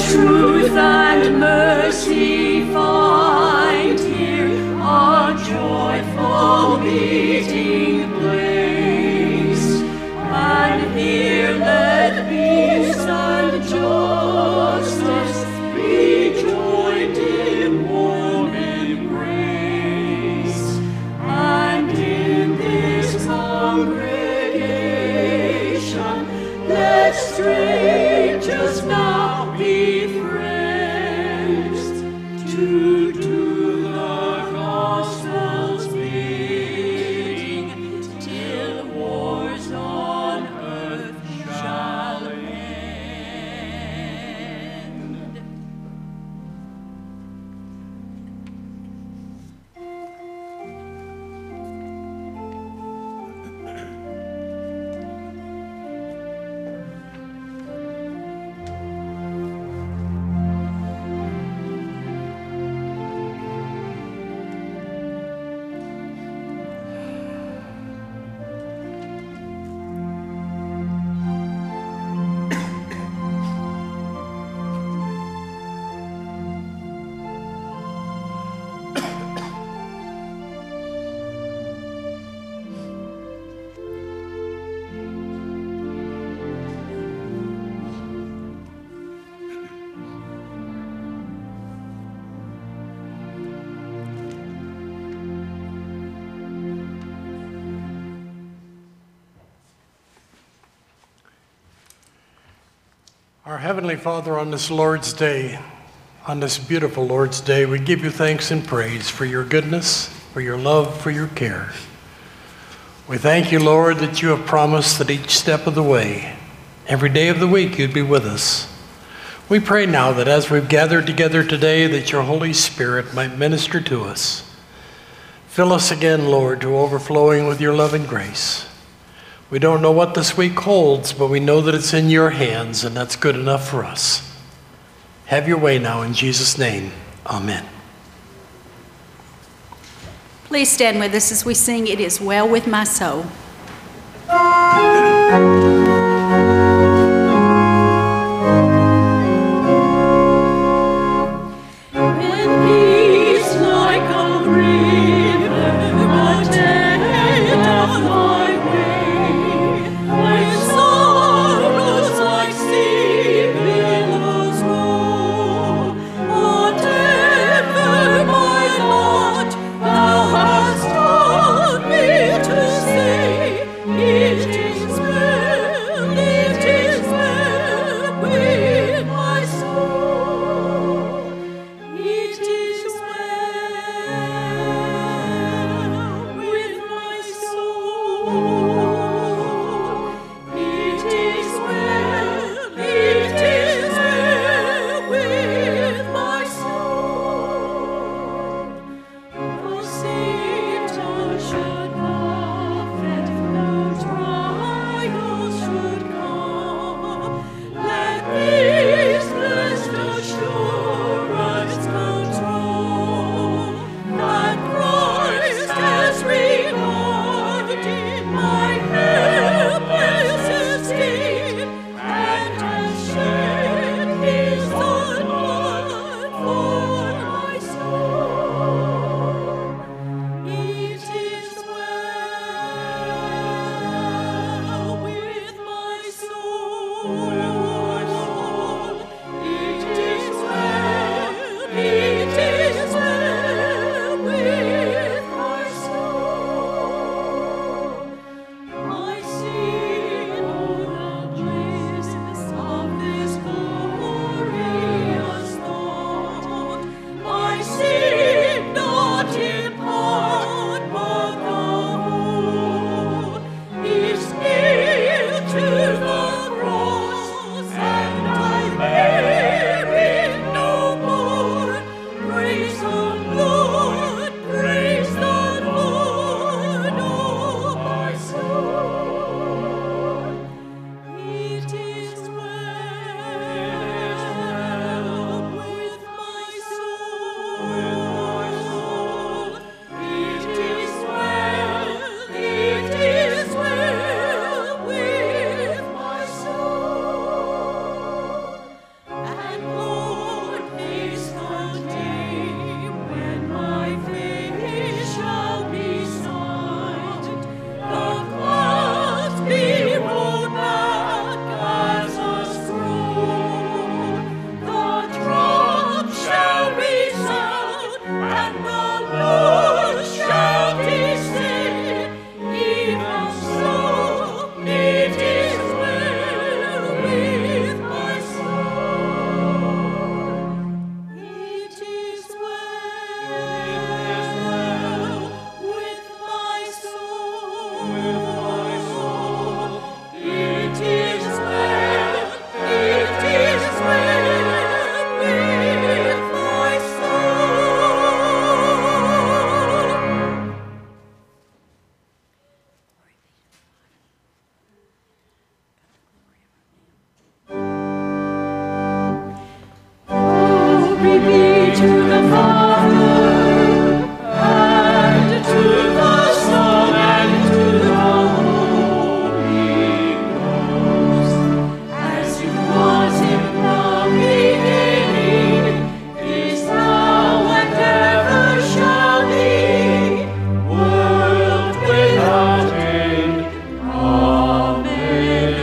truth and mercy find here a joyful meeting place, and here let peace and justice be joined in warm embrace, and in this congregation let strangers now be friends, to do the gospel's bidding, till wars on earth shall end. Our Heavenly Father, on this Lord's Day, on this beautiful Lord's Day, we give you thanks and praise for your goodness, for your love, for your care. We thank you, Lord, that you have promised that each step of the way, every day of the week, you'd be with us. We pray now that as we've gathered together today, that your Holy Spirit might minister to us. Fill us again, Lord, to overflowing with your love and grace. We don't know what this week holds, but we know that it's in your hands, and that's good enough for us. Have your way now in Jesus' name. Amen. Please stand with us as we sing "It Is Well With My Soul." It is well to the Father, and to the Son, and to the Holy Ghost, as it was in the beginning, is now, and ever shall be, world without end. Amen.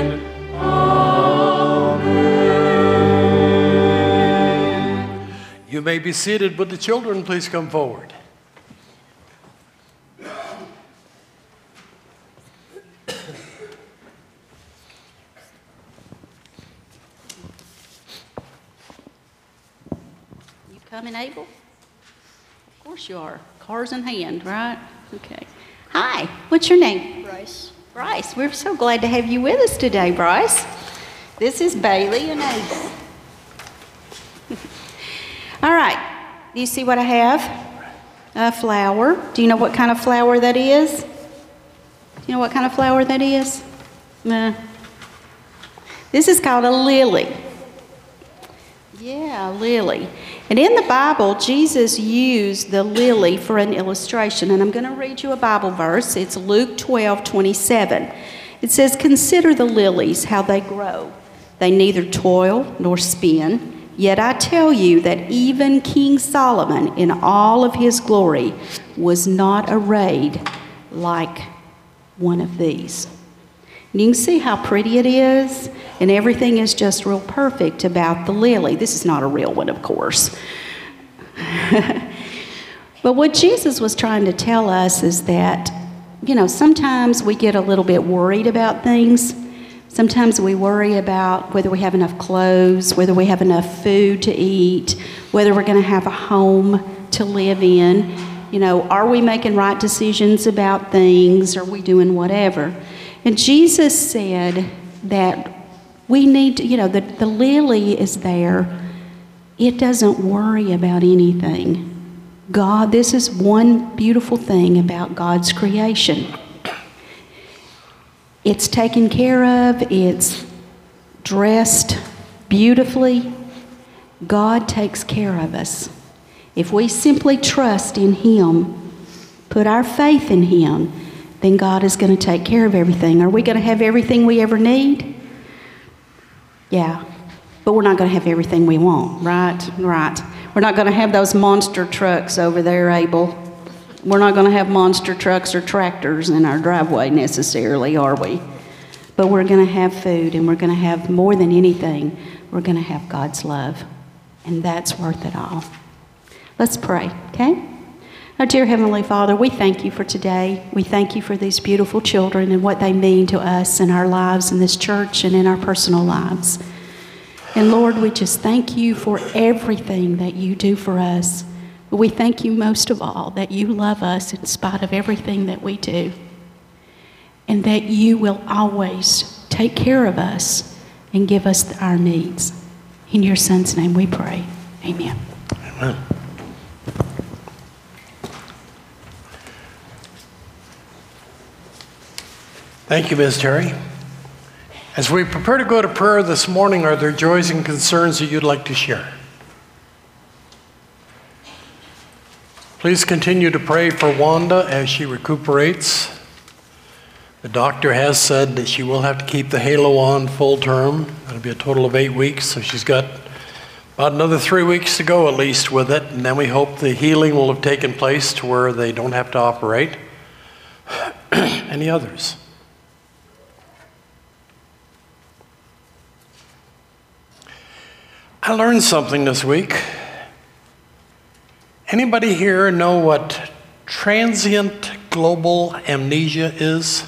Amen. You may be seated. Would the children please come forward? You coming, Abel? Of course you are. Cars in hand, right? Okay. Hi, what's your name? Bryce. Bryce. We're so glad to have you with us today, Bryce. This is Bailey and Ace. All right. Do you see what I have? A flower. Do you know what kind of flower that is? Do you know what kind of flower that is? Nah. This is called a lily. Yeah, lily. And in the Bible, Jesus used the lily for an illustration. And I'm going to read you a Bible verse. It's Luke 12:27. It says, "Consider the lilies, how they grow. They neither toil nor spin. Yet I tell you that even King Solomon in all of his glory was not arrayed like one of these." And you can see how pretty it is, and everything is just real perfect about the lily. This is not a real one, of course. But what Jesus was trying to tell us is that, sometimes we get a little bit worried about things. Sometimes we worry about whether we have enough clothes, whether we have enough food to eat, whether we're going to have a home to live in. Are we making right decisions about things? Are we doing whatever? And Jesus said that we need to, the lily is there. It doesn't worry about anything. This is one beautiful thing about God's creation. It's taken care of. It's dressed beautifully. God takes care of us. If we simply trust in Him, put our faith in Him, then God is going to take care of everything. Are we going to have everything we ever need? Yeah. But we're not going to have everything we want, right? Right. We're not going to have those monster trucks over there, Abel. We're not going to have monster trucks or tractors in our driveway necessarily, are we? But we're going to have food, and we're going to have, more than anything, we're going to have God's love. And that's worth it all. Let's pray, okay? Our dear Heavenly Father, we thank you for today. We thank you for these beautiful children and what they mean to us in our lives in this church and in our personal lives. And Lord, we just thank you for everything that you do for us. But we thank you most of all that you love us in spite of everything that we do. And that you will always take care of us and give us our needs. In your Son's name we pray. Amen. Amen. Thank you, Ms. Terry. As we prepare to go to prayer this morning, are there joys and concerns that you'd like to share? Please continue to pray for Wanda as she recuperates. The doctor has said that she will have to keep the halo on full term. That'll be a total of 8 weeks, so she's got about another 3 weeks to go at least with it, and then we hope the healing will have taken place to where they don't have to operate. Any others? I learned something this week. Anybody here know what transient global amnesia is?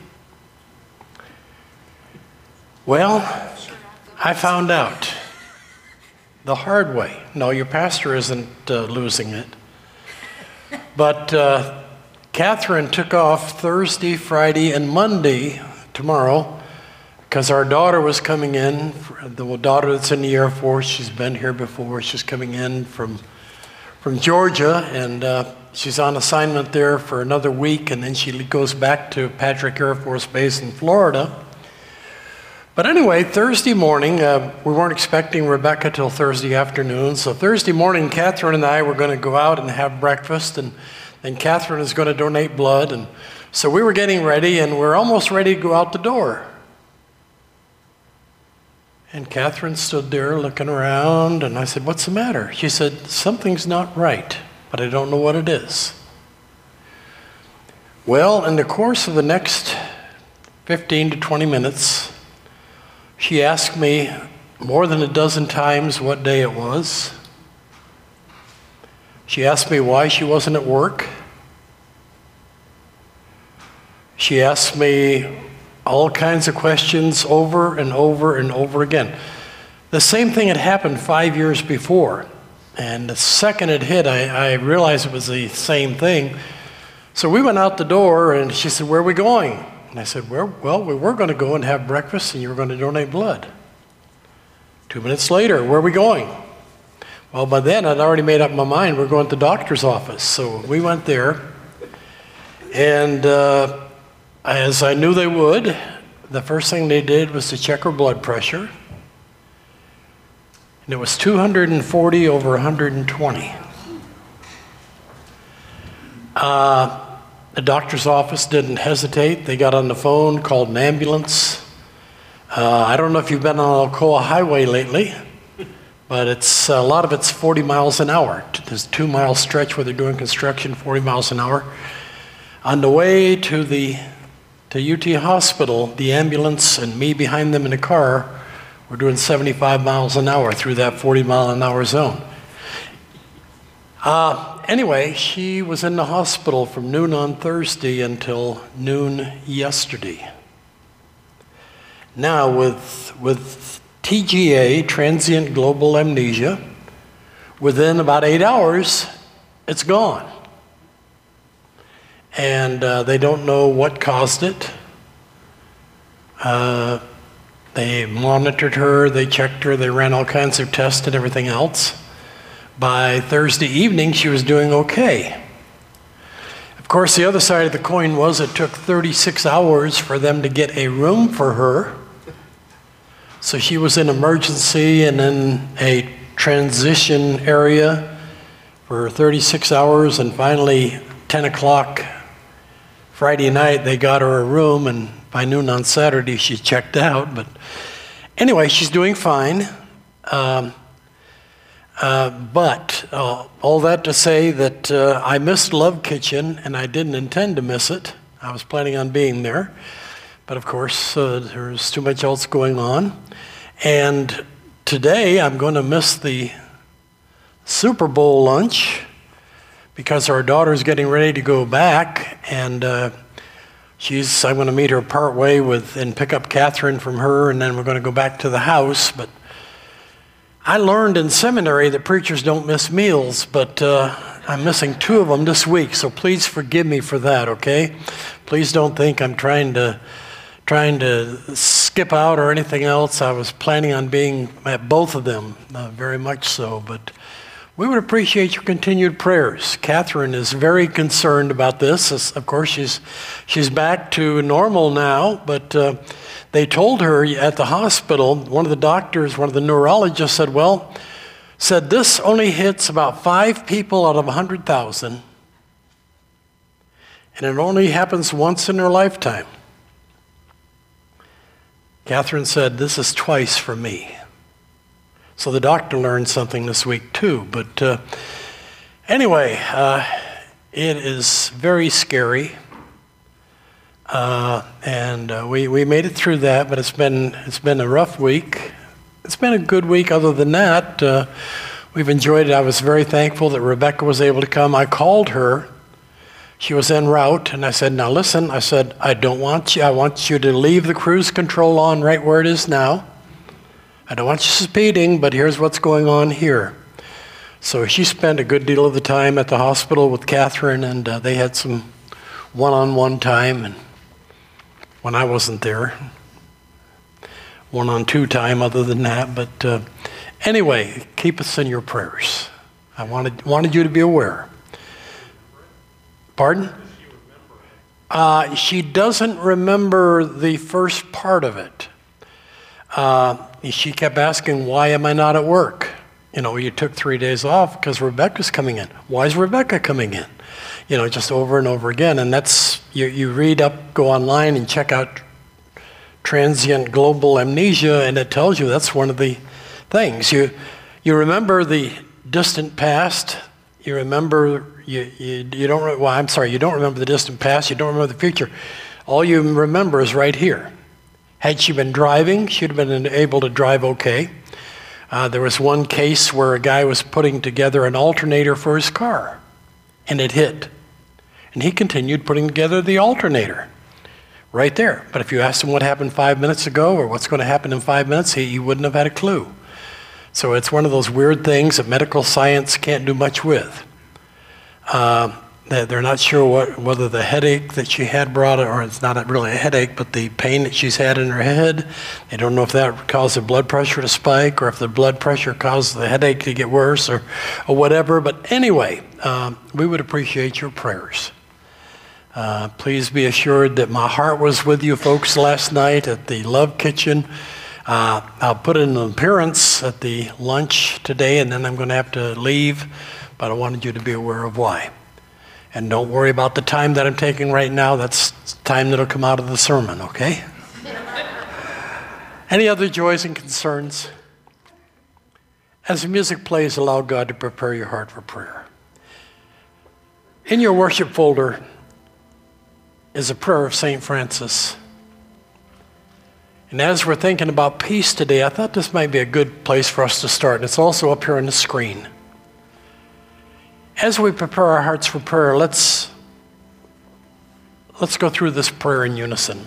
Well, I found out the hard way. No, your pastor isn't losing it. But Catherine took off Thursday, Friday, and Monday, tomorrow, because our daughter was coming in, the daughter that's in the Air Force. She's been here before. She's coming in from Georgia, and she's on assignment there for another week, and then she goes back to Patrick Air Force Base in Florida But anyway, Thursday morning, we weren't expecting Rebecca till Thursday afternoon. So Thursday morning, Catherine and I were going to go out and have breakfast, and then Catherine is going to donate blood. And so we were getting ready, and we're almost ready to go out the door. And Catherine stood there looking around, and I said, "What's the matter?" She said, "Something's not right, but I don't know what it is." Well, in the course of the next 15 to 20 minutes, she asked me more than a dozen times what day it was. She asked me why she wasn't at work. She asked me all kinds of questions over and over and over again. The same thing had happened 5 years before. And the second it hit, I realized it was the same thing. So we went out the door, and she said, "Where are we going?" And I said, "Well, we were going to go and have breakfast, and you were going to donate blood." 2 minutes later, "Where are we going?" Well, by then, I'd already made up my mind. We're going to the doctor's office. So we went there, and as I knew they would, the first thing they did was to check her blood pressure. And it was 240 over 120. The doctor's office didn't hesitate. They got on the phone, called an ambulance. I don't know if you've been on Alcoa Highway lately, but a lot of it's 40 miles an hour. There's a 2-mile stretch where they're doing construction, 40 miles an hour. On the way to UT Hospital, the ambulance and me behind them in the car were doing 75 miles an hour through that 40-mile-an-hour zone. Anyway, she was in the hospital from noon on Thursday until noon yesterday. Now, with TGA, transient global amnesia, within about 8 hours, it's gone. And they don't know what caused it. They monitored her, they checked her, they ran all kinds of tests and everything else. By Thursday evening, she was doing okay. Of course, the other side of the coin was it took 36 hours for them to get a room for her. So she was in emergency and in a transition area for 36 hours, and finally, 10 o'clock Friday night, they got her a room, and by noon on Saturday, she checked out. But anyway, she's doing fine. But all that to say that I missed Love Kitchen, and I didn't intend to miss it. I was planning on being there. But of course, there's too much else going on. And today, I'm going to miss the Super Bowl lunch because our daughter's getting ready to go back, and I'm going to meet her part way and pick up Catherine from her, and then we're going to go back to the house. But I learned in seminary that preachers don't miss meals, but I'm missing 2 of them this week, so please forgive me for that, okay? Please don't think I'm trying to skip out or anything else. I was planning on being at both of them, very much so, but we would appreciate your continued prayers. Catherine is very concerned about this. Of course, she's back to normal now, but they told her at the hospital, one of the neurologists said this only hits about 5 people out of 100,000, and it only happens once in their lifetime. Catherine said, "This is twice for me." So the doctor learned something this week too. But anyway, it is very scary. And we made it through that, but it's been a rough week. It's been a good week other than that. We've enjoyed it. I was very thankful that Rebecca was able to come. I called her. She was en route, and I said, "Now listen," I said, I want you to leave the cruise control on right where it is now. I don't want you speeding, but here's what's going on here. So she spent a good deal of the time at the hospital with Catherine, and they had some one-on-one time, and when I wasn't there, one-on-two time other than that. But anyway, keep us in your prayers. I wanted you to be aware. Pardon? She doesn't remember the first part of it. she kept asking, why am I not at work? You took 3 days off because Rebecca's coming in. Why is Rebecca coming in? Just over and over again. And that's, you read up, go online and check out transient global amnesia, and it tells you that's one of the things. You remember the distant past. You remember, you don't remember the distant past. You don't remember the future. All you remember is right here. Had she been driving, she'd have been able to drive okay. There was one case where a guy was putting together an alternator for his car, and it hit. And he continued putting together the alternator right there. But if you asked him what happened 5 minutes ago or what's going to happen in 5 minutes, he wouldn't have had a clue. So it's one of those weird things that medical science can't do much with. They're not sure whether the headache that she had brought it, or it's not really a headache, but the pain that she's had in her head. They don't know if that caused the blood pressure to spike, or if the blood pressure caused the headache to get worse, or whatever. But anyway, we would appreciate your prayers. Please be assured that my heart was with you folks last night at the Love Kitchen. I'll put in an appearance at the lunch today, and then I'm going to have to leave, but I wanted you to be aware of why. And don't worry about the time that I'm taking right now. That's time that'll come out of the sermon, okay? Any other joys and concerns? As the music plays, allow God to prepare your heart for prayer. In your worship folder is a prayer of St. Francis. And as we're thinking about peace today, I thought this might be a good place for us to start. And it's also up here on the screen. As we prepare our hearts for prayer, let's go through this prayer in unison.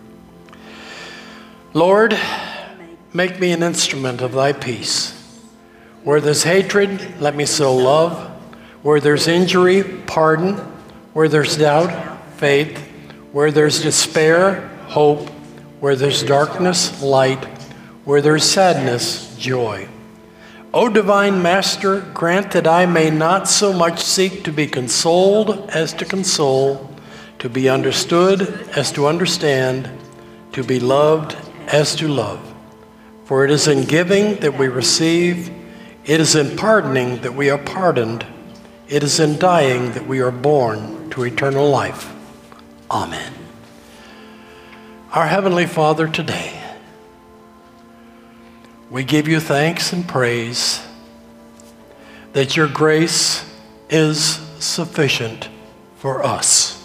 Lord, make me an instrument of thy peace. Where there's hatred, let me sow love. Where there's injury, pardon. Where there's doubt, faith. Where there's despair, hope. Where there's darkness, light. Where there's sadness, joy. O divine Master, grant that I may not so much seek to be consoled as to console, to be understood as to understand, to be loved as to love. For it is in giving that we receive, it is in pardoning that we are pardoned, it is in dying that we are born to eternal life. Amen. Our Heavenly Father, today, we give you thanks and praise that your grace is sufficient for us.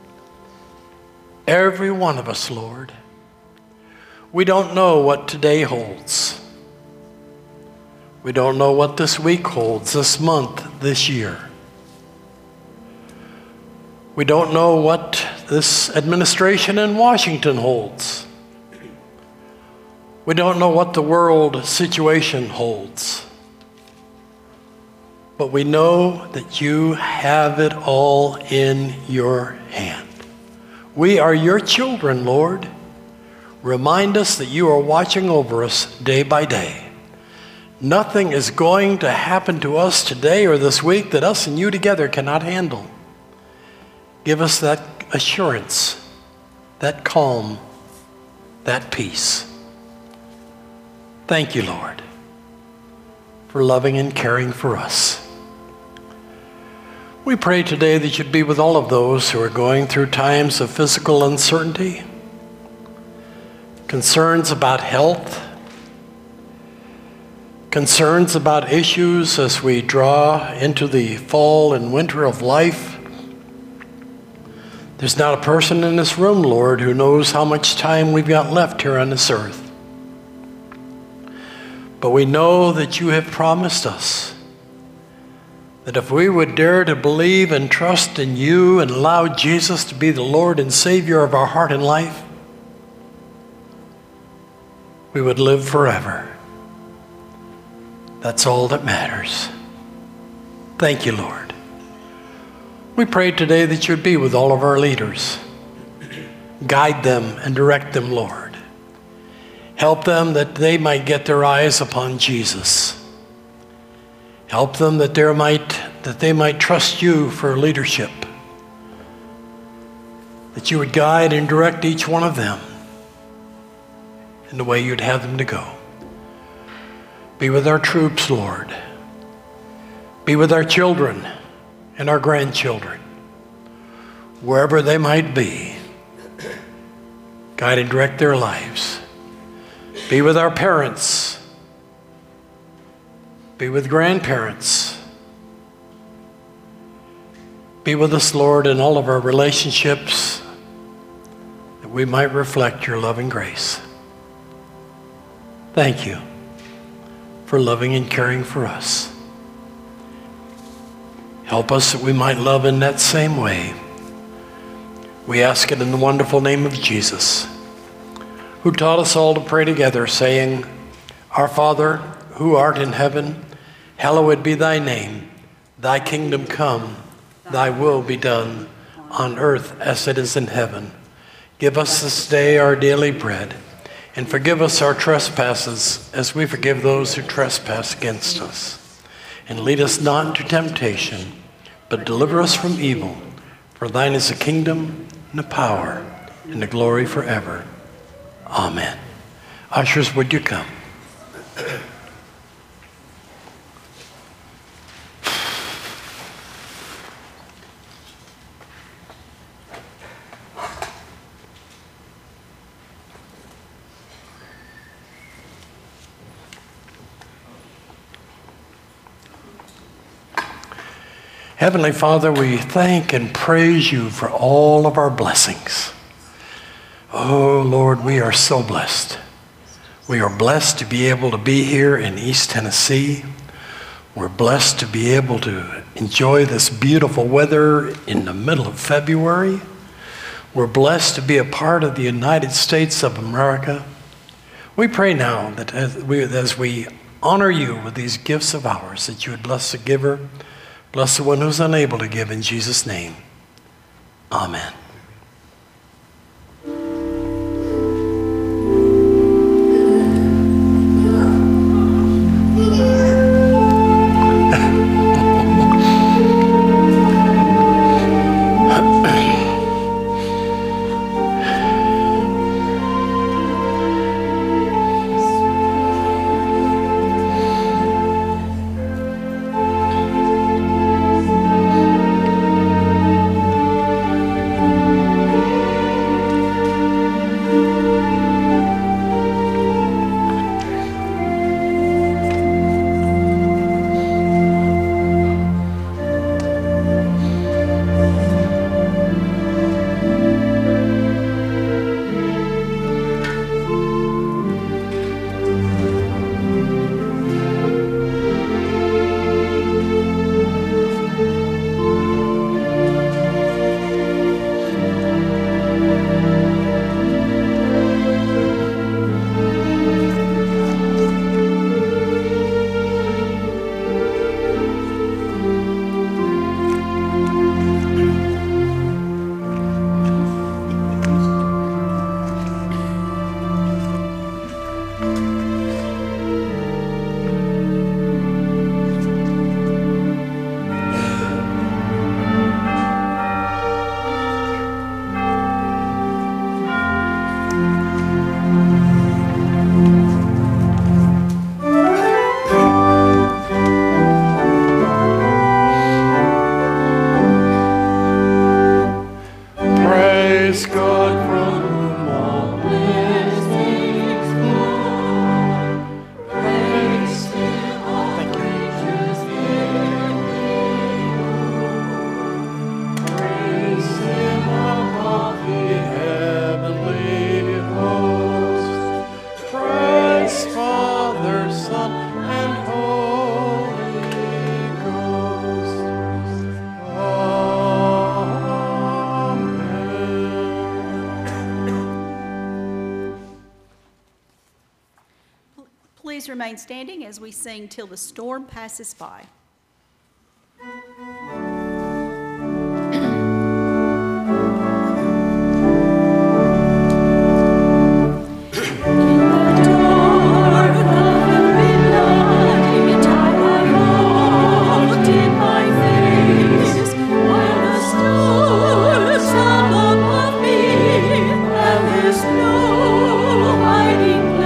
Every one of us, Lord. We don't know what today holds. We don't know what this week holds, this month, this year. We don't know what this administration in Washington holds. We don't know what the world situation holds. But we know that you have it all in your hand. We are your children, Lord. Remind us that you are watching over us day by day. Nothing is going to happen to us today or this week that us and you together cannot handle. Give us that assurance, that calm, that peace. Thank you, Lord, for loving and caring for us. We pray today that you'd be with all of those who are going through times of physical uncertainty, concerns about health, concerns about issues as we draw into the fall and winter of life. There's not a person in this room, Lord, who knows how much time we've got left here on this earth. But we know that you have promised us that if we would dare to believe and trust in you and allow Jesus to be the Lord and Savior of our heart and life, we would live forever. That's all that matters. Thank you, Lord. We pray today that you'd be with all of our leaders. Guide them and direct them, Lord. Help them that they might get their eyes upon Jesus. Help them that they might trust you for leadership. That you would guide and direct each one of them. in the way you'd have them to go. Be with our troops, Lord. Be with our children and our grandchildren, wherever they might be. Guide and direct their lives. Be with our parents. Be with grandparents. Be with us, Lord, in all of our relationships, that we might reflect your loving grace. Thank you for loving and caring for us. Help us that we might love in that same way. We ask it in the wonderful name of Jesus, who taught us all to pray together, saying, Our Father, who art in heaven, hallowed be thy name. Thy kingdom come, thy will be done, on earth as it is in heaven. Give us this day our daily bread, and forgive us our trespasses as we forgive those who trespass against us. And lead us not into temptation, but deliver us from evil. For thine is the kingdom, and the power, and the glory forever. Amen. Ushers, would you come? Heavenly Father, we thank and praise you for all of our blessings. Oh, Lord, we are so blessed. We are blessed to be able to be here in East Tennessee. We're blessed to be able to enjoy this beautiful weather in the middle of February. We're blessed to be a part of the United States of America. We pray now that as we honor you with these gifts of ours, that you would bless the giver, bless the one who's unable to give, in Jesus' name. Amen. Please remain standing as we sing Till the Storm Passes By. Hiding place.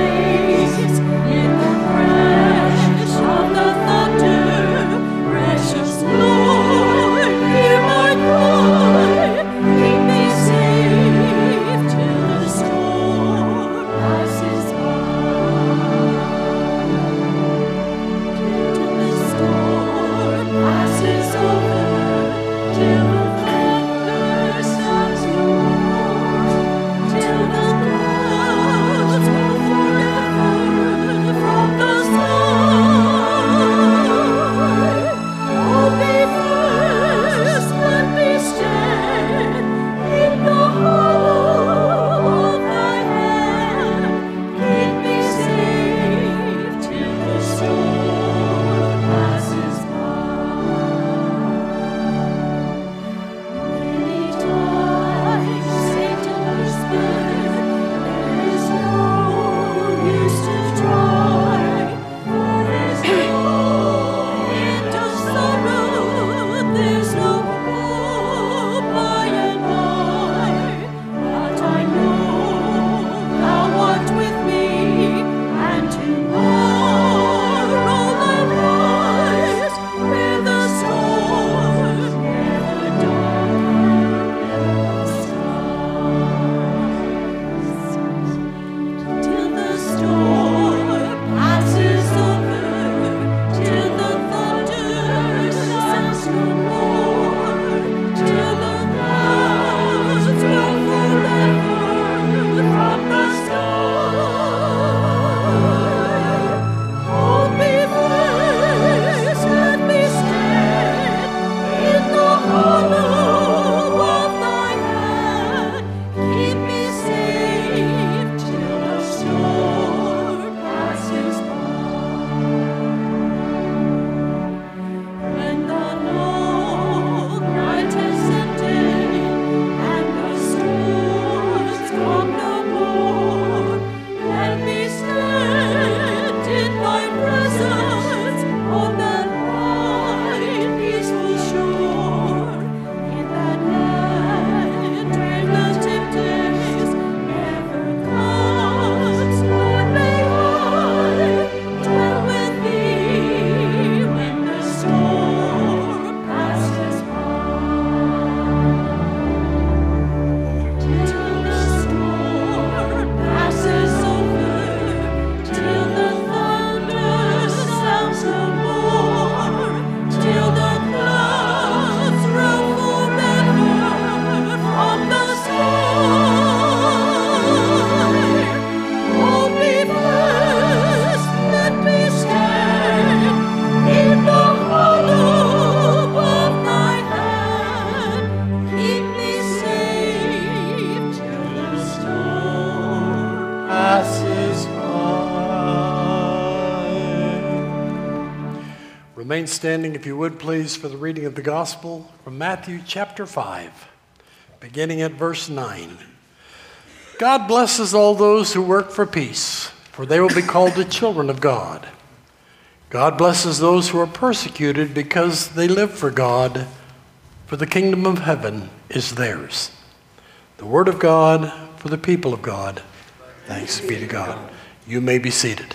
standing, if you would please, for the reading of the Gospel from Matthew chapter 5, beginning at verse 9. God blesses all those who work for peace, for they will be called the children of God. God blesses those who are persecuted because they live for God, for the kingdom of heaven is theirs. The word of God for the people of God. Thanks be to God. You may be seated.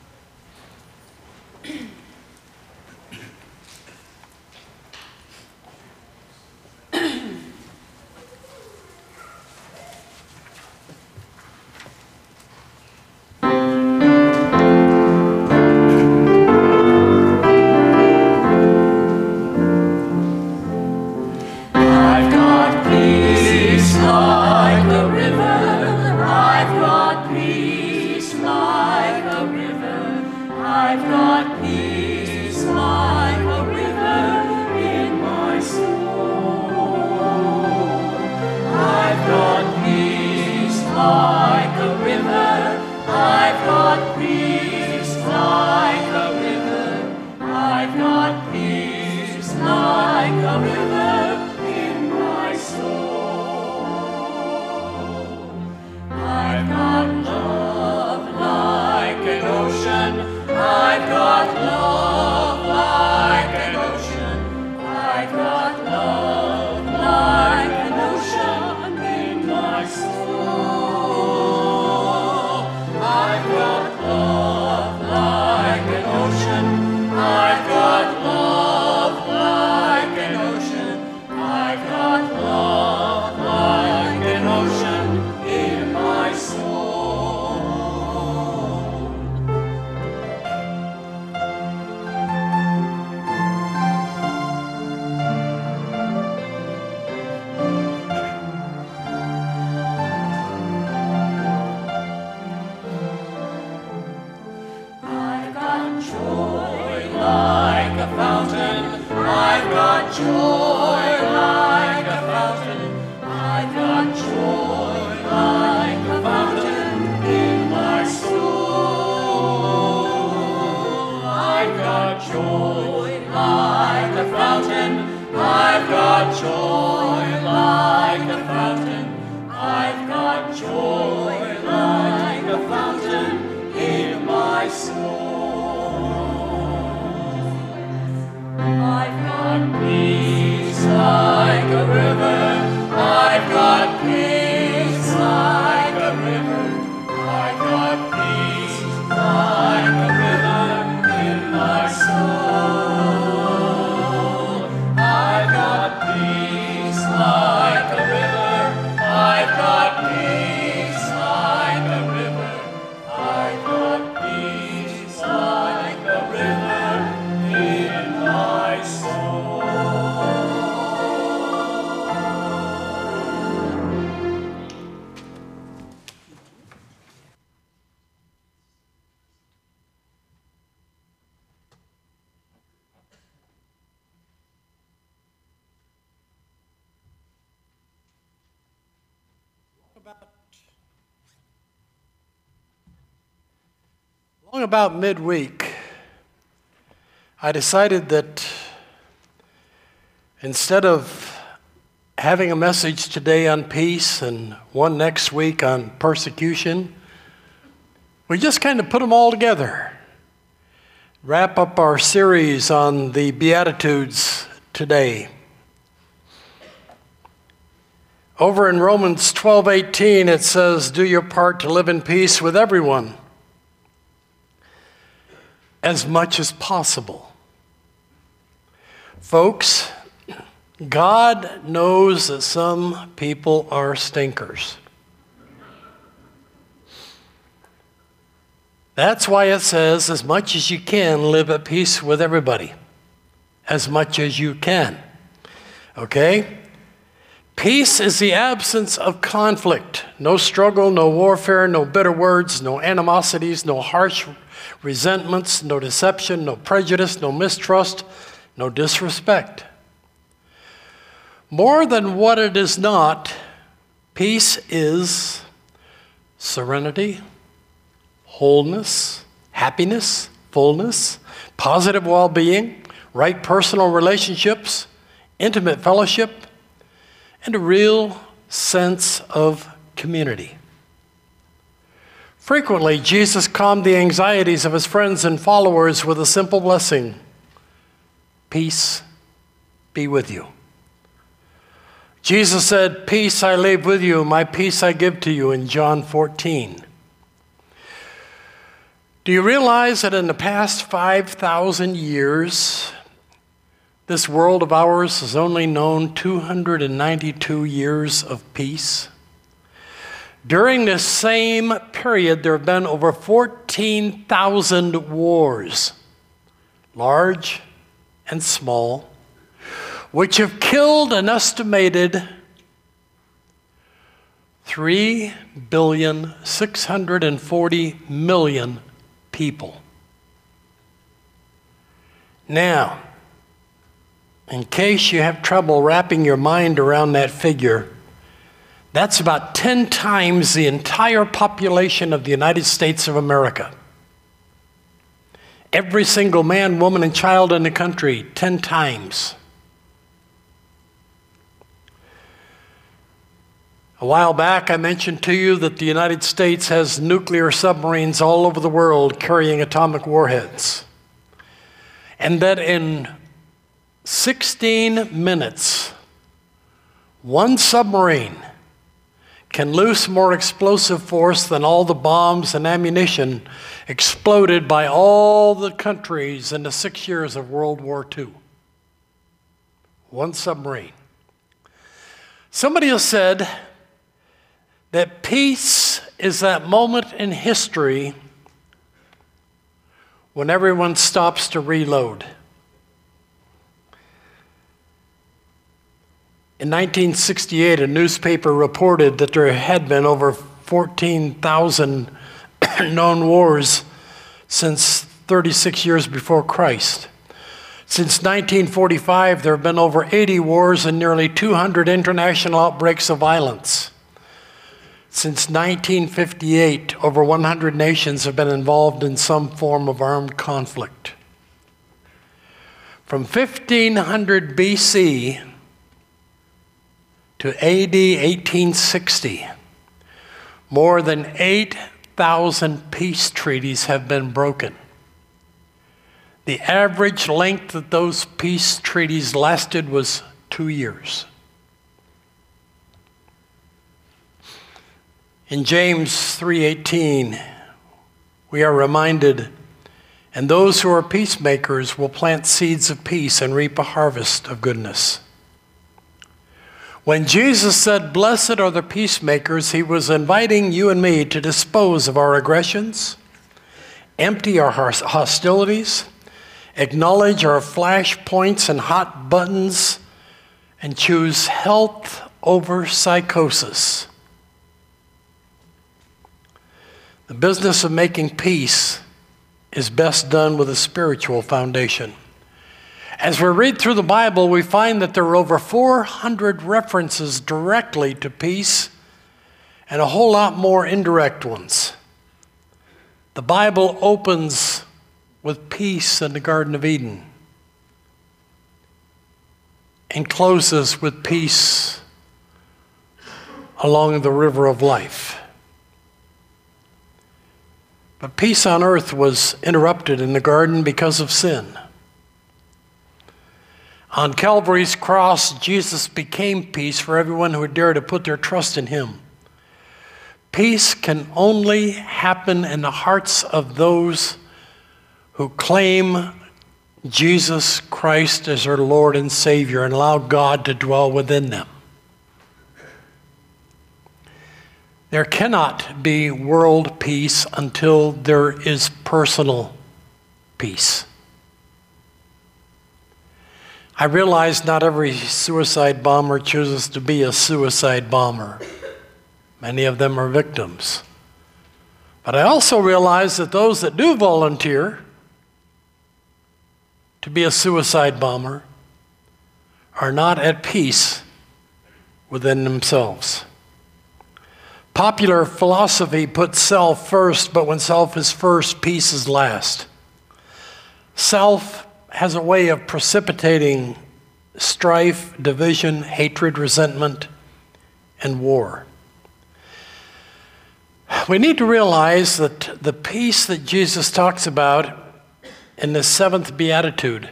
Along about midweek, I decided that instead of having a message today on peace and one next week on persecution, we just kind of put them all together. Wrap up our series on the Beatitudes today. Over in Romans 12:18, it says, "Do your part to live in peace with everyone, as much as possible." Folks, God knows that some people are stinkers. That's why it says, as much as you can, live at peace with everybody. As much as you can. Okay? Peace is the absence of conflict. No struggle, no warfare, no bitter words, no animosities, no harsh resentments, no deception, no prejudice, no mistrust, no disrespect. More than what it is not, peace is serenity, wholeness, happiness, fullness, positive well-being, right personal relationships, intimate fellowship, and a real sense of community. Frequently, Jesus calmed the anxieties of his friends and followers with a simple blessing: peace be with you. Jesus said, "Peace I leave with you, my peace I give to you," in John 14. Do you realize that in the past 5,000 years, this world of ours has only known 292 years of peace? During this same period, there have been over 14,000 wars, large and small, which have killed an estimated 3,640,000,000 people. Now, in case you have trouble wrapping your mind around that figure, that's about 10 times the entire population of the United States of America. Every single man, woman, and child in the country, 10 times. A while back, I mentioned to you that the United States has nuclear submarines all over the world carrying atomic warheads. And that in 16 minutes, one submarine can loose more explosive force than all the bombs and ammunition exploded by all the countries in the 6 years of World War II. One submarine. Somebody has said that peace is that moment in history when everyone stops to reload. In 1968, a newspaper reported that there had been over 14,000 known wars since 36 years before Christ. Since 1945, there have been over 80 wars and nearly 200 international outbreaks of violence. Since 1958, over 100 nations have been involved in some form of armed conflict. From 1500 BC to AD 1860, more than 8,000 peace treaties have been broken. The average length that those peace treaties lasted was 2 years. In James 3:18, we are reminded, "And those who are peacemakers will plant seeds of peace and reap a harvest of goodness." When Jesus said, "Blessed are the peacemakers," he was inviting you and me to dispose of our aggressions, empty our hostilities, acknowledge our flashpoints and hot buttons, and choose health over psychosis. The business of making peace is best done with a spiritual foundation. As we read through the Bible, we find that there are over 400 references directly to peace and a whole lot more indirect ones. The Bible opens with peace in the Garden of Eden and closes with peace along the river of life. But peace on earth was interrupted in the garden because of sin. On Calvary's cross, Jesus became peace for everyone who would dare to put their trust in him. Peace can only happen in the hearts of those who claim Jesus Christ as their Lord and Savior and allow God to dwell within them. There cannot be world peace until there is personal peace. I realize not every suicide bomber chooses to be a suicide bomber. Many of them are victims. But I also realize that those that do volunteer to be a suicide bomber are not at peace within themselves. Popular philosophy puts self first, but when self is first, peace is last. Self has a way of precipitating strife, division, hatred, resentment, and war. We need to realize that the peace that Jesus talks about in the seventh beatitude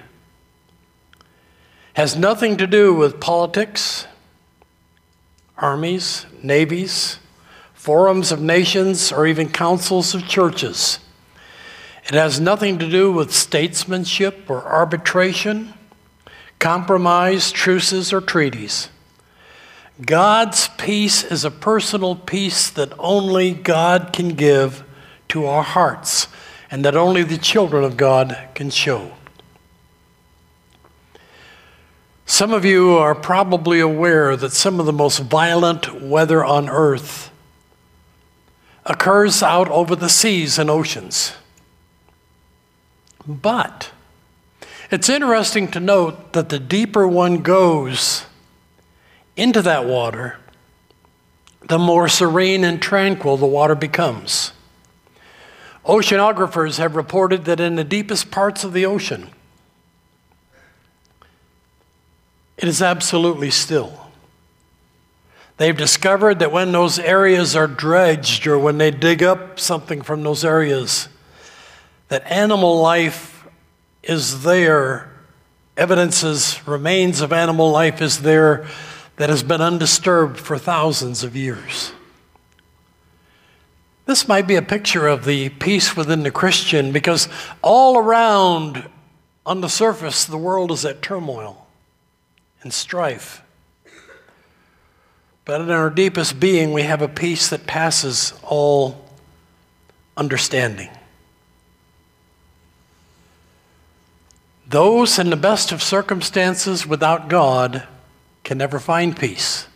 has nothing to do with politics, armies, navies, forums of nations, or even councils of churches. It has nothing to do with statesmanship or arbitration, compromise, truces, or treaties. God's peace is a personal peace that only God can give to our hearts, and that only the children of God can show. Some of you are probably aware that some of the most violent weather on earth occurs out over the seas and oceans. But it's interesting to note that the deeper one goes into that water, the more serene and tranquil the water becomes. Oceanographers have reported that in the deepest parts of the ocean, it is absolutely still. They've discovered that when those areas are dredged, or when they dig up something from those areas, that animal life is there. Remains of animal life is there that has been undisturbed for thousands of years. This might be a picture of the peace within the Christian, because all around on the surface, the world is at turmoil and strife. But in our deepest being, we have a peace that passes all understanding. Those in the best of circumstances without God can never find peace.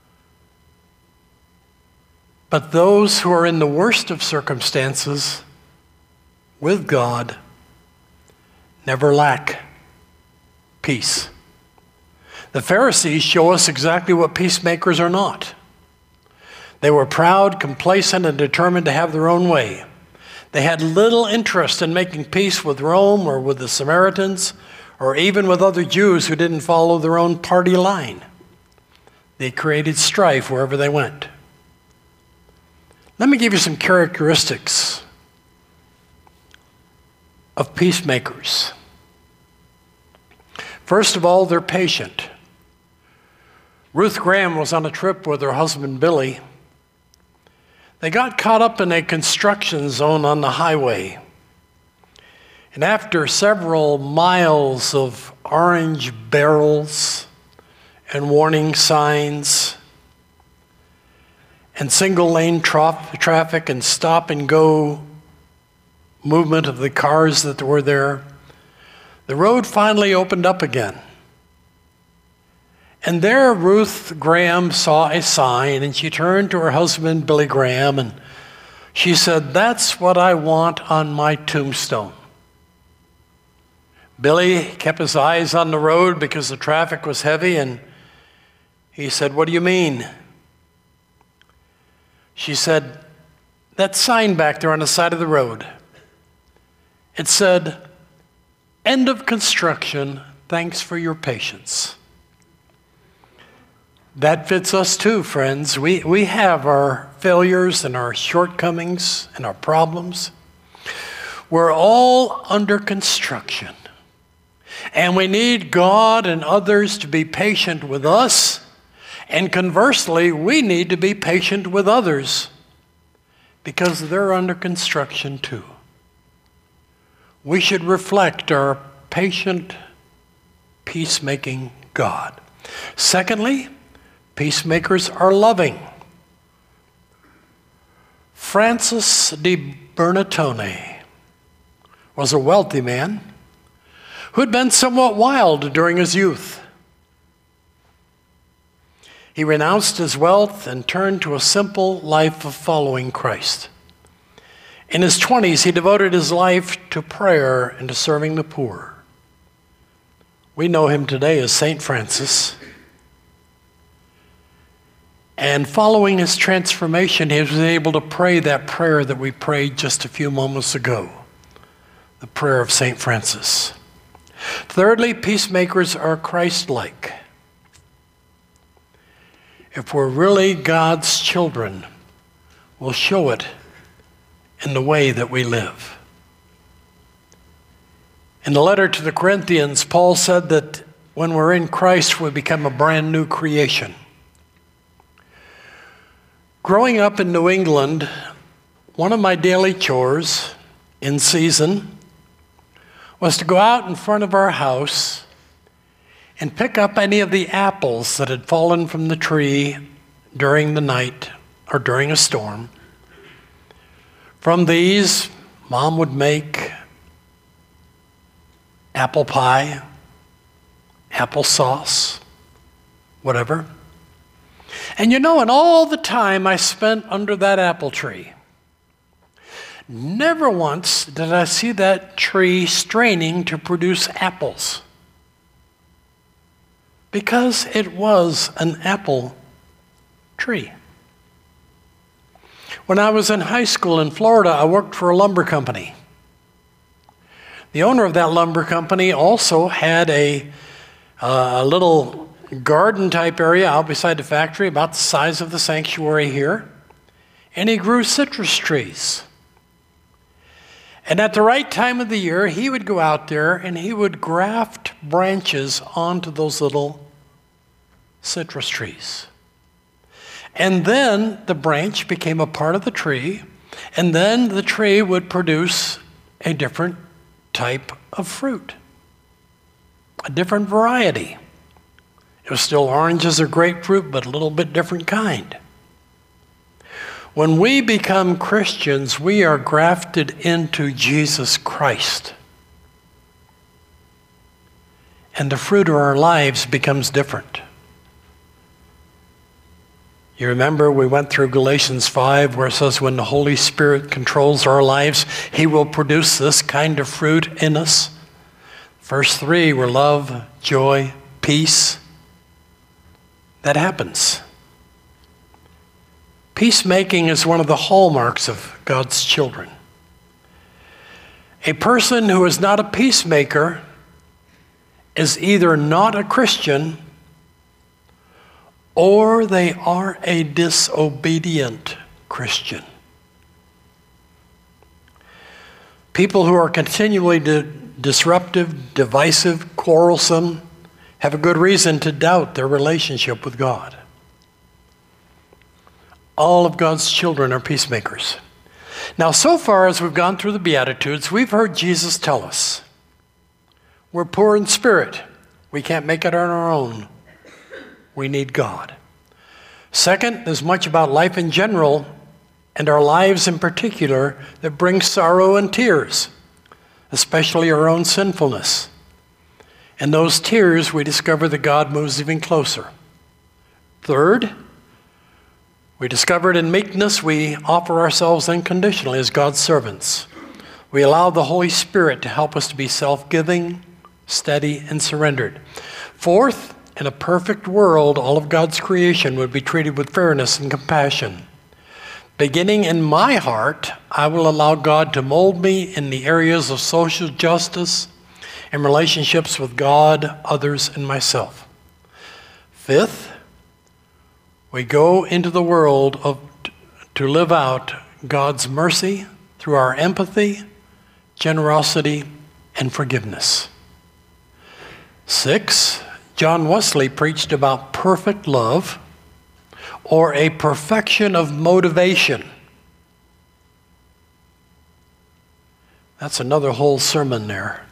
But those who are in the worst of circumstances with God never lack peace. The Pharisees show us exactly what peacemakers are not. They were proud, complacent, and determined to have their own way. They had little interest in making peace with Rome or with the Samaritans or even with other Jews who didn't follow their own party line. They created strife wherever they went. Let me give you some characteristics of peacemakers. First of all, they're patient. Ruth Graham was on a trip with her husband, Billy. They got caught up in a construction zone on the highway. And after several miles of orange barrels and warning signs and single-lane traffic and stop-and-go movement of the cars that were there, the road finally opened up again. And there Ruth Graham saw a sign, and she turned to her husband, Billy Graham, and she said, "That's what I want on my tombstone." Billy kept his eyes on the road because the traffic was heavy, and he said, "What do you mean?" She said, "That sign back there on the side of the road. It said, 'End of construction, thanks for your patience.'" That fits us too, friends. We have our failures and our shortcomings and our problems. We're all under construction. And we need God and others to be patient with us. And conversely, we need to be patient with others because they're under construction too. We should reflect our patient, peacemaking God. Secondly, peacemakers are loving. Francis de Bernatone was a wealthy man who had been somewhat wild during his youth. He renounced his wealth and turned to a simple life of following Christ. In his 20s, he devoted his life to prayer and to serving the poor. We know him today as St. Francis. And following his transformation, he was able to pray that prayer that we prayed just a few moments ago, the prayer of St. Francis. Thirdly, peacemakers are Christ-like. If we're really God's children, we'll show it in the way that we live. In the letter to the Corinthians, Paul said that when we're in Christ, we become a brand new creation. Growing up in New England, one of my daily chores in season was to go out in front of our house and pick up any of the apples that had fallen from the tree during the night or during a storm. From these, Mom would make apple pie, applesauce, whatever. And in all the time I spent under that apple tree, never once did I see that tree straining to produce apples, because it was an apple tree. When I was in high school in Florida, I worked for a lumber company. The owner of that lumber company also had a little garden-type area out beside the factory, about the size of the sanctuary here, and he grew citrus trees. And at the right time of the year, he would go out there and he would graft branches onto those little citrus trees. And then the branch became a part of the tree, and then the tree would produce a different type of fruit, a different variety. It was still oranges or grapefruit, but a little bit different kind. When we become Christians, we are grafted into Jesus Christ. And the fruit of our lives becomes different. You remember we went through Galatians 5 where it says when the Holy Spirit controls our lives, He will produce this kind of fruit in us. Verse 3 were love, joy, peace. That happens. Peacemaking is one of the hallmarks of God's children. A person who is not a peacemaker is either not a Christian or they are a disobedient Christian. People who are continually disruptive, divisive, quarrelsome have a good reason to doubt their relationship with God. All of God's children are peacemakers. Now, so far as we've gone through the Beatitudes, we've heard Jesus tell us we're poor in spirit. We can't make it on our own. We need God. Second, there's much about life in general and our lives in particular that brings sorrow and tears, especially our own sinfulness. In those tears, we discover that God moves even closer. Third, we discovered in meekness, we offer ourselves unconditionally as God's servants. We allow the Holy Spirit to help us to be self-giving, steady, and surrendered. Fourth, in a perfect world, all of God's creation would be treated with fairness and compassion. Beginning in my heart, I will allow God to mold me in the areas of social justice and relationships with God, others, and myself. Fifth, we go into the world to live out God's mercy through our empathy, generosity, and forgiveness. 6, John Wesley preached about perfect love or a perfection of motivation. That's another whole sermon there.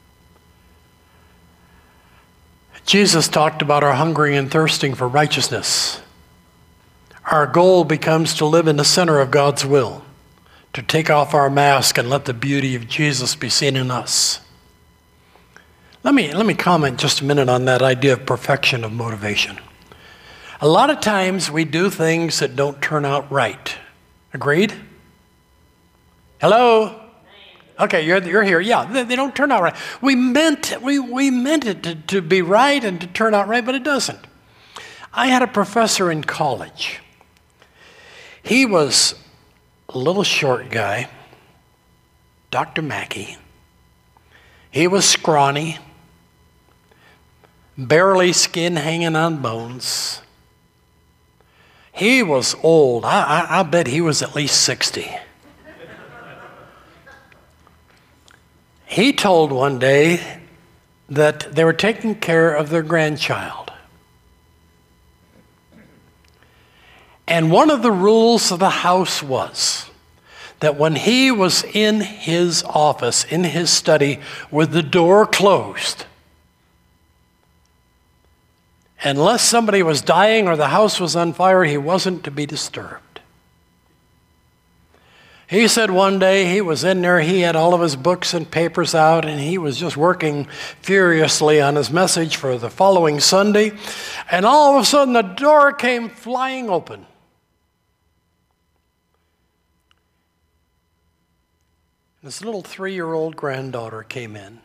Jesus talked about our hungering and thirsting for righteousness. Our goal becomes to live in the center of God's will, to take off our mask and let the beauty of Jesus be seen in us. Let me comment just a minute on that idea of perfection of motivation. A lot of times we do things that don't turn out right. Agreed? Hello? Okay, you're here. Yeah, they don't turn out right. We meant it to be right and to turn out right, but it doesn't. I had a professor in college. He was a little short guy, Dr. Mackey. He was scrawny, barely skin hanging on bones. He was old. I bet he was at least 60. He told one day that they were taking care of their grandchild. And one of the rules of the house was that when he was in his office, in his study, with the door closed, unless somebody was dying or the house was on fire, he wasn't to be disturbed. He said one day he was in there, he had all of his books and papers out, and he was just working furiously on his message for the following Sunday, and all of a sudden the door came flying open. His little 3-year-old granddaughter came in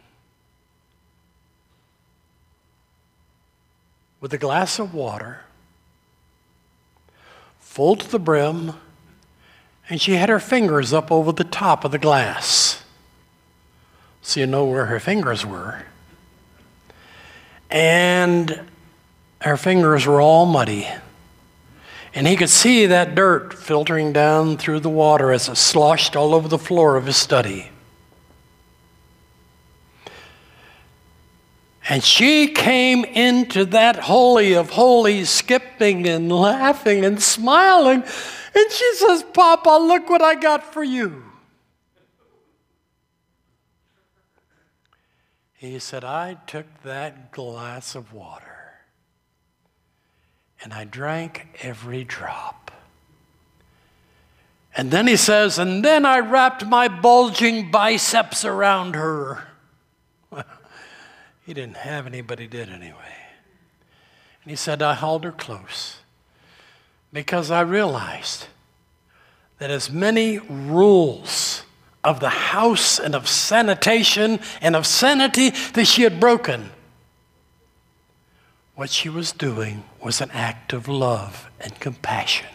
with a glass of water, full to the brim, and she had her fingers up over the top of the glass, so you know where her fingers were. And her fingers were all muddy. And he could see that dirt filtering down through the water as it sloshed all over the floor of his study. And she came into that Holy of Holies skipping and laughing and smiling. And she says, "Papa, look what I got for you." He said, "I took that glass of water and I drank every drop." And then he says, "And then I wrapped my bulging biceps around her." He didn't have any, but he did anyway. And he said, "I held her close because I realized that as many rules of the house and of sanitation and of sanity that she had broken, what she was doing was an act of love and compassion."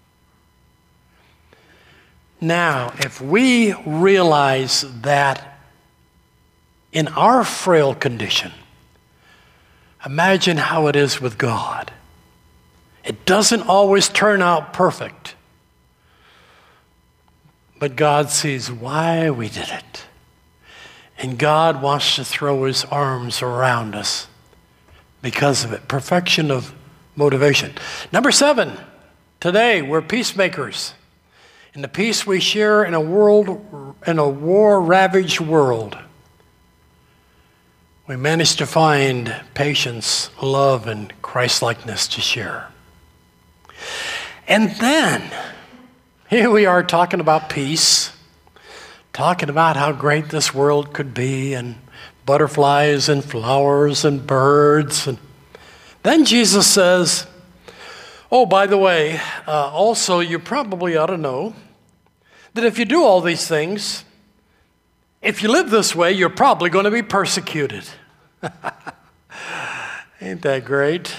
Now, if we realize that in our frail condition, imagine how it is with God. It doesn't always turn out perfect, but God sees why we did it. And God wants to throw his arms around us because of it. Perfection of motivation. Number 7, today we're peacemakers. In the peace we share in a war-ravaged world, we manage to find patience, love, and Christ-likeness to share. And then, here we are talking about peace, talking about how great this world could be, and butterflies and flowers and birds. And then Jesus says, "Oh, by the way, also you probably ought to know that if you do all these things, if you live this way, you're probably going to be persecuted." Ain't that great?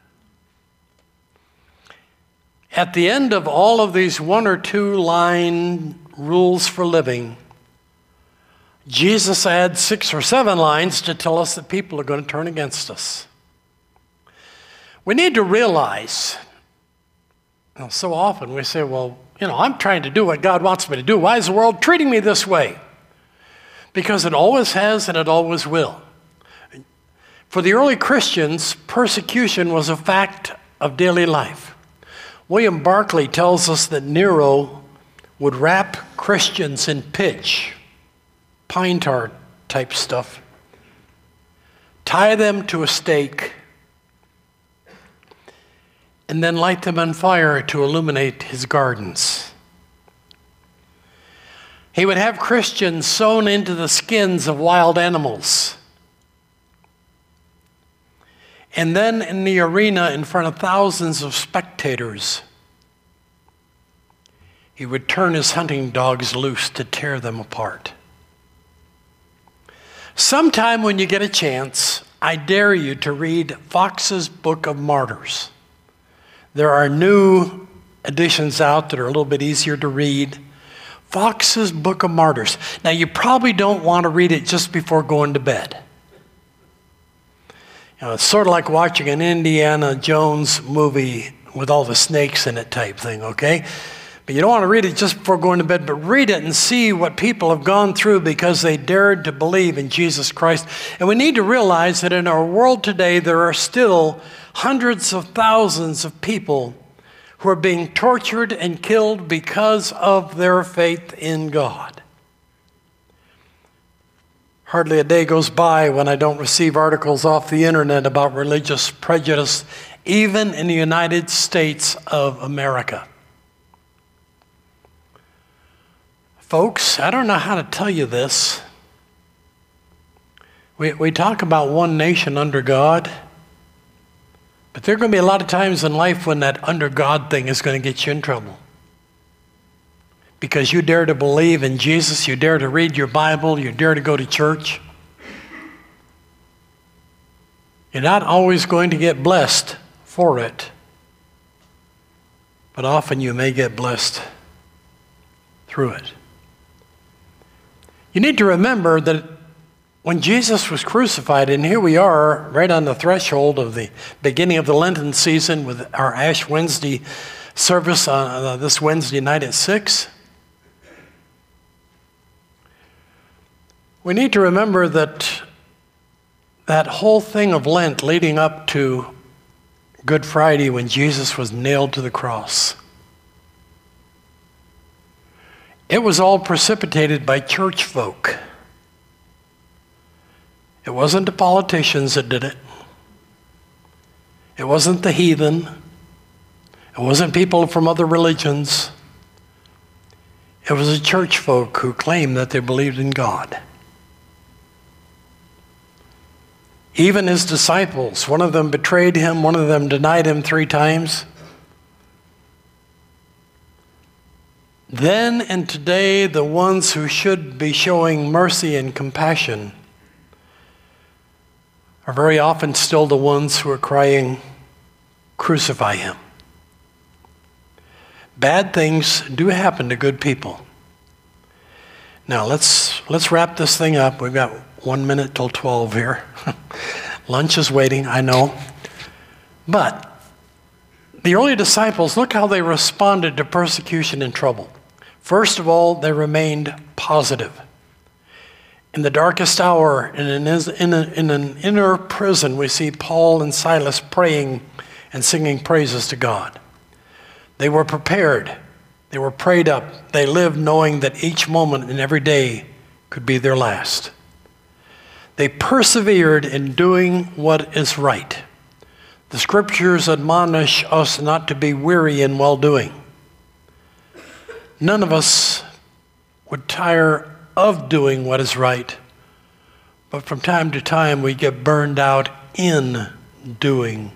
At the end of all of these 1 or 2 line rules for living, Jesus adds 6 or 7 lines to tell us that people are going to turn against us. We need to realize, so often we say, well, I'm trying to do what God wants me to do. Why is the world treating me this way? Because it always has and it always will. For the early Christians, persecution was a fact of daily life. William Barclay tells us that Nero would wrap Christians in pitch, pine tar type stuff, tie them to a stake, and then light them on fire to illuminate his gardens. He would have Christians sewn into the skins of wild animals. And then in the arena, in front of thousands of spectators, he would turn his hunting dogs loose to tear them apart. Sometime when you get a chance, I dare you to read Fox's Book of Martyrs. There are new editions out that are a little bit easier to read. Fox's Book of Martyrs. Now, you probably don't want to read it just before going to bed. It's sort of like watching an Indiana Jones movie with all the snakes in it type thing, okay? But you don't want to read it just before going to bed, but read it and see what people have gone through because they dared to believe in Jesus Christ. And we need to realize that in our world today, there are still hundreds of thousands of people who are being tortured and killed because of their faith in God. Hardly a day goes by when I don't receive articles off the internet about religious prejudice, even in the United States of America. Folks, I don't know how to tell you this. We talk about one nation under God, but there are going to be a lot of times in life when that under God thing is going to get you in trouble. Because you dare to believe in Jesus, you dare to read your Bible, you dare to go to church. You're not always going to get blessed for it, but often you may get blessed through it. You need to remember that when Jesus was crucified, and here we are right on the threshold of the beginning of the Lenten season with our Ash Wednesday service on this Wednesday night at 6, we need to remember that that whole thing of Lent leading up to Good Friday when Jesus was nailed to the cross, it was all precipitated by church folk. It wasn't the politicians that did it. It wasn't the heathen. It wasn't people from other religions. It was the church folk who claimed that they believed in God. Even his disciples, one of them betrayed him, one of them denied him 3 times. Then and today, the ones who should be showing mercy and compassion are very often still the ones who are crying, "Crucify him." Bad things do happen to good people. Now let's wrap this thing up. We've got 1 minute till 12 here. Lunch is waiting, I know. But the early disciples, look how they responded to persecution and trouble. First of all, they remained positive. In the darkest hour, in an inner prison, we see Paul and Silas praying and singing praises to God. They were prepared. They were prayed up. They lived knowing that each moment and every day could be their last. They persevered in doing what is right. The scriptures admonish us not to be weary in well-doing. None of us would tire of doing what is right, but from time to time we get burned out in doing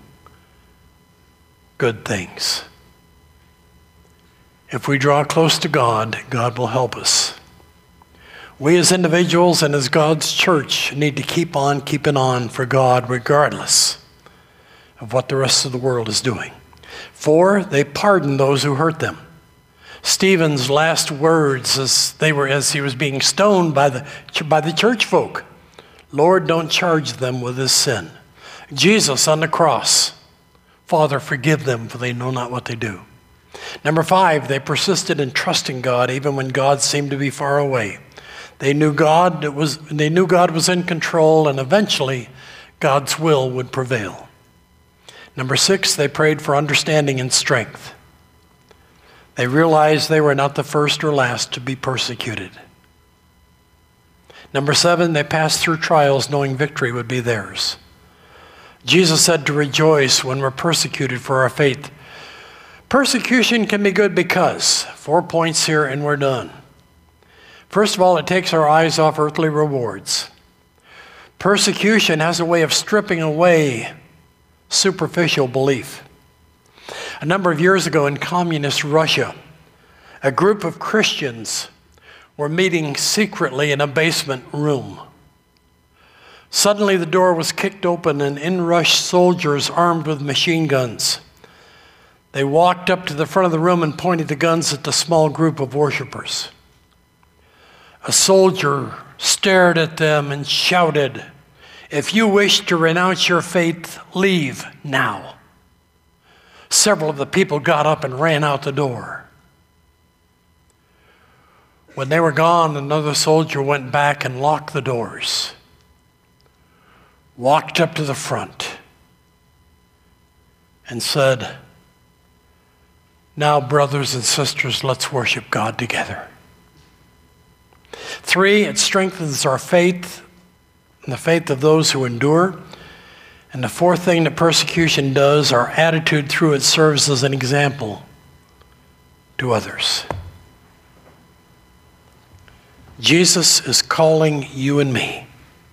good things. If we draw close to God, God will help us. We as individuals and as God's church need to keep on keeping on for God regardless of what the rest of the world is doing. 4, they pardoned those who hurt them. Stephen's last words as he was being stoned by the church folk, "Lord, don't charge them with this sin." Jesus on the cross, "Father, forgive them, for they know not what they do." Number 5, they persisted in trusting God even when God seemed to be far away. They knew God was in control, and eventually God's will would prevail. Number 6, they prayed for understanding and strength. They realized they were not the first or last to be persecuted. Number 7, they passed through trials knowing victory would be theirs. Jesus said to rejoice when we're persecuted for our faith. Persecution can be good because, 4 points here and we're done. First of all, it takes our eyes off earthly rewards. Persecution has a way of stripping away superficial belief. A number of years ago in communist Russia, a group of Christians were meeting secretly in a basement room. Suddenly the door was kicked open and in rushed soldiers armed with machine guns. They walked up to the front of the room and pointed the guns at the small group of worshipers. A soldier stared at them and shouted, If you wish to renounce your faith, leave now. Several of the people got up and ran out the door. When they were gone, another soldier went back and locked the doors, walked up to the front, and said, "Now, brothers and sisters, let's worship God together." 3, it strengthens our faith and the faith of those who endure. And the 4th thing that persecution does, our attitude through it serves as an example to others. Jesus is calling you and me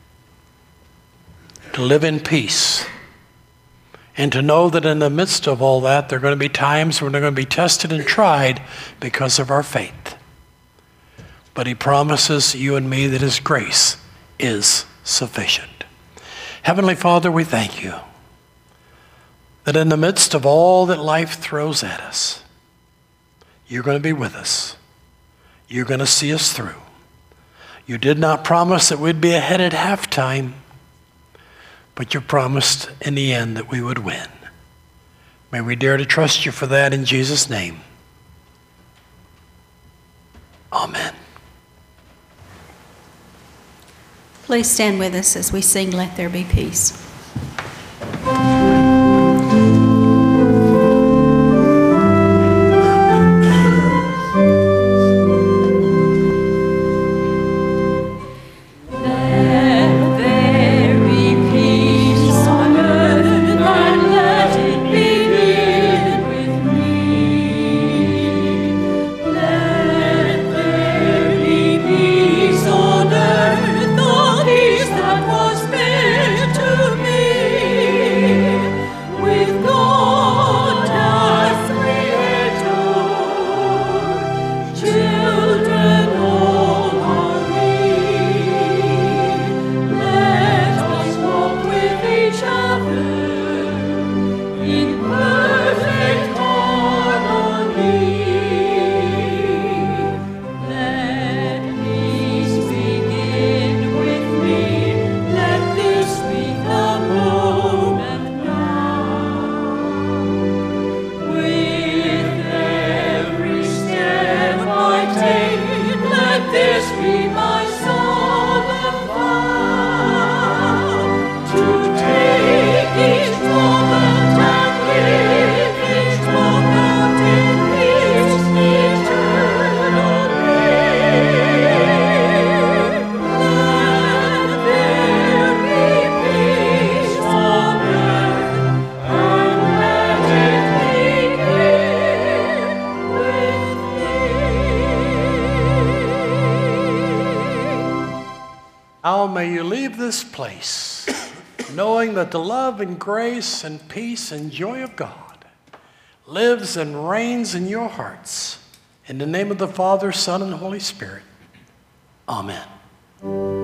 to live in peace and to know that in the midst of all that, there are going to be times when they're going to be tested and tried because of our faith. But he promises you and me that his grace is sufficient. Heavenly Father, we thank you that in the midst of all that life throws at us, you're going to be with us. You're going to see us through. You did not promise that we'd be ahead at halftime, but you promised in the end that we would win. May we dare to trust you for that in Jesus' name. Amen. Please stand with us as we sing "Let There Be Peace." Now may you leave this place knowing that the love and grace and peace and joy of God lives and reigns in your hearts. In the name of the Father, Son, and Holy Spirit. Amen.